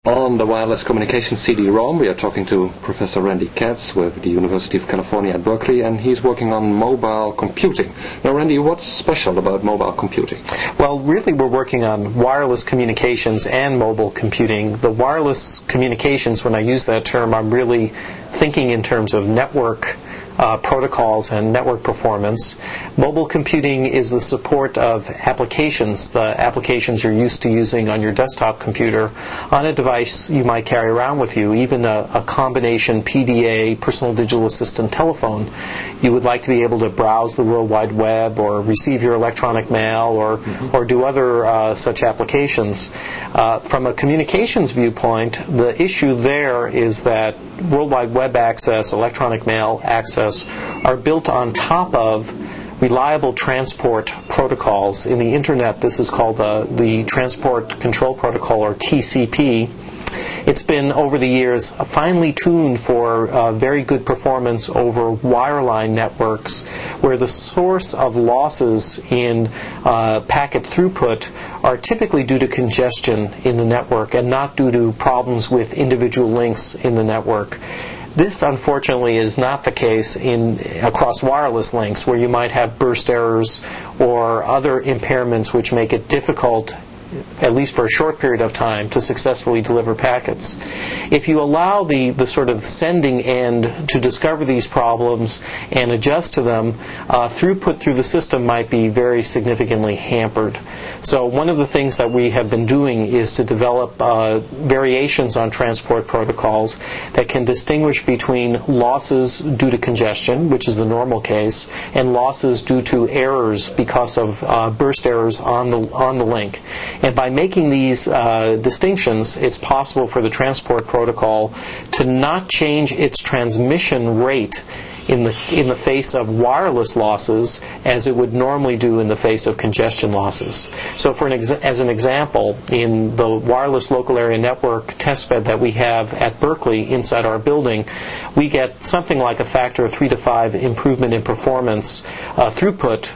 On the wireless communication CD-ROM, we are talking to Professor Randy Katz with the University of California at Berkeley, and he's working on mobile computing. Now, Randy, what's special about mobile computing? Well, really, we're working on wireless communications and mobile computing. The wireless communications, when I use that term, I'm really thinking in terms of network protocols and network performance. Mobile computing is the support of applications, the applications you're used to using on your desktop computer, on a device you might carry around with you, even a combination PDA, personal digital assistant telephone. You would like to be able to browse the World Wide Web or receive your electronic mail or do other such applications. From a communications viewpoint, the issue there is that World Wide Web access, electronic mail access, are built on top of reliable transport protocols. In the Internet, this is called the Transport Control Protocol, or TCP. It's been, over the years, finely tuned for very good performance over wireline networks, where the source of losses in packet throughput are typically due to congestion in the network and not due to problems with individual links in the network. This, unfortunately, is not the case across wireless links, where you might have burst errors or other impairments which make it difficult, at least for a short period of time, to successfully deliver packets. If you allow the sort of sending end to discover these problems and adjust to them, throughput through the system might be very significantly hampered. So one of the things that we have been doing is to develop variations on transport protocols that can distinguish between losses due to congestion, which is the normal case, and losses due to errors because of burst errors on the link. And by making these distinctions, it's possible for the transport protocol to not change its transmission rate in the face of wireless losses as it would normally do in the face of congestion losses. So as an example, in the wireless local area network testbed that we have at Berkeley inside our building, we get something like a factor of 3 to 5 improvement in performance throughput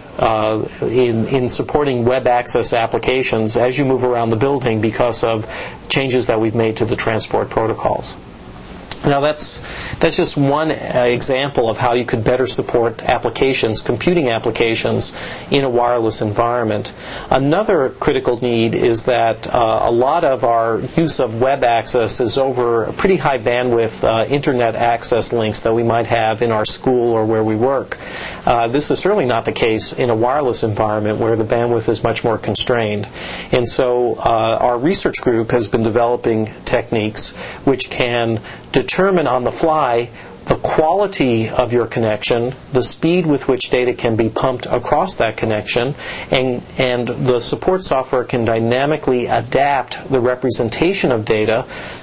in supporting web access applications as you move around the building because of changes that we've made to the transport protocols. Now that's just one example of how you could better support applications, computing applications, in a wireless environment. Another critical need is that a lot of our use of web access is over pretty high bandwidth internet access links that we might have in our school or where we work. This is certainly not the case in a wireless environment where the bandwidth is much more constrained. And so our research group has been developing techniques which can determine on the fly the quality of your connection, the speed with which data can be pumped across that connection, and the support software can dynamically adapt the representation of data,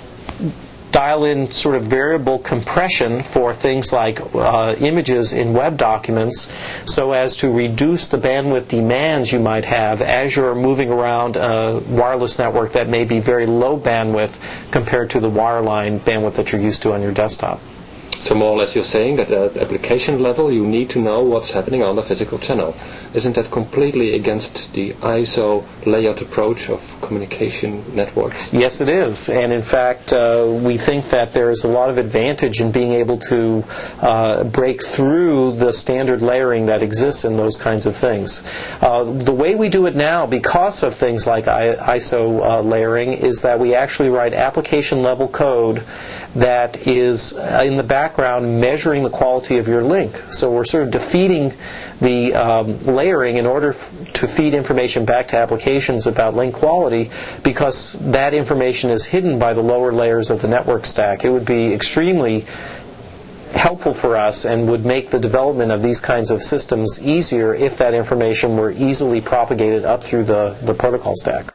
dial in sort of variable compression for things like images in web documents, so as to reduce the bandwidth demands you might have as you're moving around a wireless network that may be very low bandwidth compared to the wireline bandwidth that you're used to on your desktop. So more or less you're saying that at application level you need to know what's happening on the physical channel. Isn't that completely against the ISO layout approach of communication networks? Yes, it is. And in fact, we think that there is a lot of advantage in being able to break through the standard layering that exists in those kinds of things. The way we do it now, because of things like ISO layering, is that we actually write application-level code that is in the background measuring the quality of your link. So we're sort of defeating the layering in order to feed information back to applications about link quality, because that information is hidden by the lower layers of the network stack. It would be extremely helpful for us and would make the development of these kinds of systems easier if that information were easily propagated up through the protocol stack.